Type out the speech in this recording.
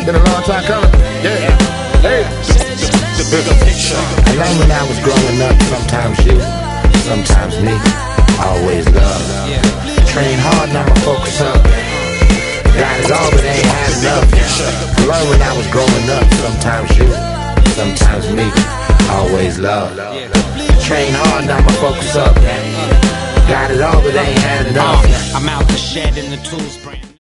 Been a long time coming. Yeah. Hey. I learned when I was growing up, sometimes you, sometimes me, always love. Train hard, now my focus up. Got it all, but ain't had enough. I learned when I was growing up, sometimes you, sometimes me, always love. Train hard, now my focus up. Got it all, but ain't had enough. I'm out the shed in the tools brand.